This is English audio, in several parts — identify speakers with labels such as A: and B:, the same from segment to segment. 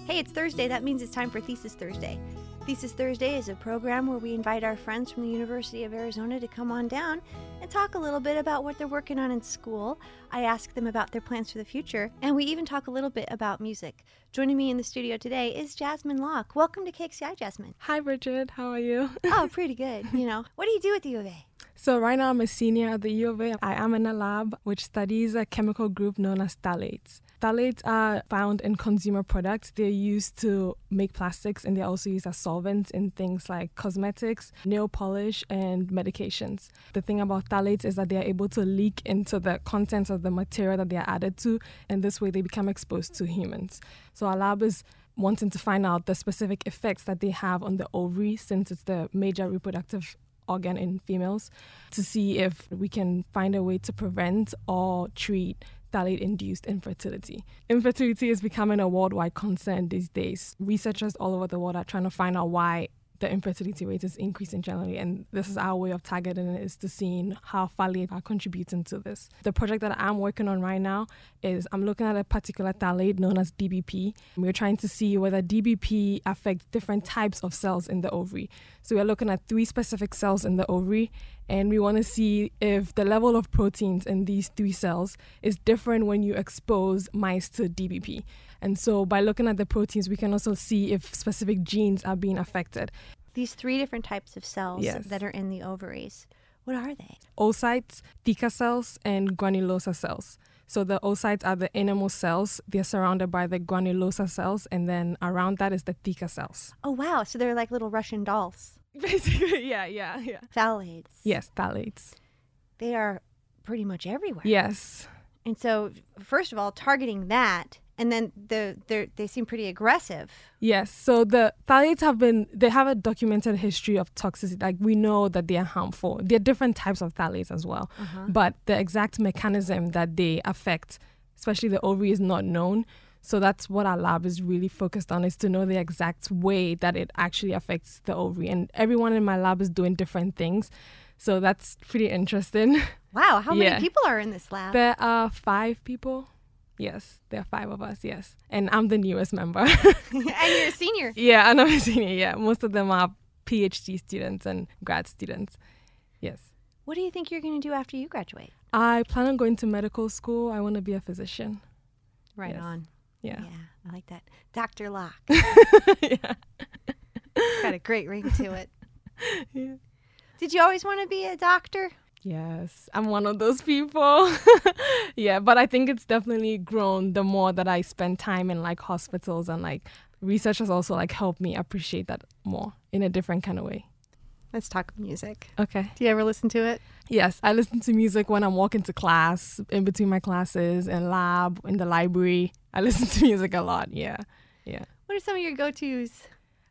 A: Hey, it's Thursday. That means it's time for Thesis Thursday. Thesis Thursday is a program where we invite our friends from the University of Arizona to come on down and talk a little bit about what they're working on in school. I ask them about their plans for the future, and we even talk a little bit about music. Joining me in the studio today is Jasmine Locke. Welcome to KXCI, Jasmine.
B: Hi, Bridget. How are you?
A: Oh, pretty good. What do you do at the U of A?
B: So right now I'm a senior at the U of A. I am in a lab which studies a chemical group known as phthalates. Phthalates are found in consumer products. They're used to make plastics, and they're also used as solvents in things like cosmetics, nail polish, and medications. The thing about phthalates is that they're able to leak into the contents of the material that they're added to, and this way they become exposed to humans. So our lab is wanting to find out the specific effects that they have on the ovary, since it's the major reproductive organ in females, to see if we can find a way to prevent or treat phthalate-induced infertility. Infertility is becoming a worldwide concern these days. Researchers all over the world are trying to find out why the infertility rate is increasing generally, and this is our way of targeting it, is to seeing how phthalates are contributing to this. The project that I'm working on right now is I'm looking at a particular phthalate known as DBP. We're trying to see whether DBP affects different types of cells in the ovary. So we're looking at 3 specific cells in the ovary, and we want to see if the level of proteins in these 3 cells is different when you expose mice to DBP. And so by looking at the proteins, we can also see if specific genes are being affected.
A: These 3 different types of cells
B: Yes.
A: that are in the ovaries, what are they?
B: Oocytes, theca cells, and granulosa cells. So the oocytes are the innermost cells. They're surrounded by the granulosa cells, and then around that is the theca cells.
A: Oh, wow. So they're like little Russian dolls.
B: Basically, yeah.
A: Phthalates.
B: Yes, phthalates.
A: They are pretty much everywhere.
B: Yes.
A: And so, first of all, targeting that, and then they seem pretty aggressive.
B: Yes. So the phthalates they have a documented history of toxicity. Like, we know that they are harmful. There are different types of phthalates as well. But the exact mechanism that they affect, especially the ovary, is not known. So that's what our lab is really focused on, is to know the exact way that it actually affects the ovary. And everyone in my lab is doing different things. So that's pretty interesting.
A: Wow. How many people are in this lab?
B: There are 5 people. Yes, there are 5 of us, yes. And I'm the newest member.
A: And you're a senior.
B: Yeah, and I'm a senior, yeah. Most of them are PhD students and grad students. Yes.
A: What do you think you're going to do after you graduate?
B: I plan on going to medical school. I want to be a physician.
A: Right
B: Yes.
A: on.
B: Yeah.
A: Yeah, I like that. Dr. Locke.
B: Yeah.
A: Got a great ring to it.
B: Yeah.
A: Did you always want to be a doctor?
B: Yes, I'm one of those people. Yeah, but I think it's definitely grown the more that I spend time in like hospitals, and like research has also like helped me appreciate that more in a different kind of way.
A: Let's talk music.
B: Okay.
A: Do you ever listen to it?
B: Yes, I listen to music when I'm walking to class, in between my classes, in lab, in the library. I listen to music a lot, yeah.
A: What are some of your go-tos?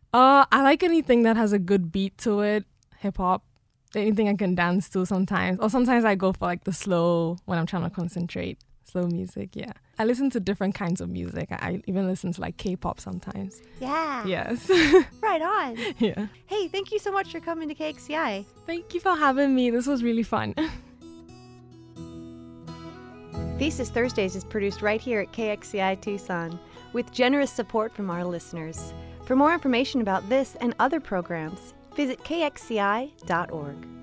B: I like anything that has a good beat to it, hip-hop, anything I can dance to sometimes. Or sometimes I go for like the slow, when I'm trying to concentrate, slow music, yeah. I listen to different kinds of music. I even listen to like K-pop sometimes.
A: Yeah.
B: Yes.
A: Right on.
B: Yeah.
A: Hey, thank you so much for coming to KXCI.
B: Thank you for having me. This was really fun.
A: Thesis Thursdays is produced right here at KXCI Tucson with generous support from our listeners. For more information about this and other programs, visit kxci.org.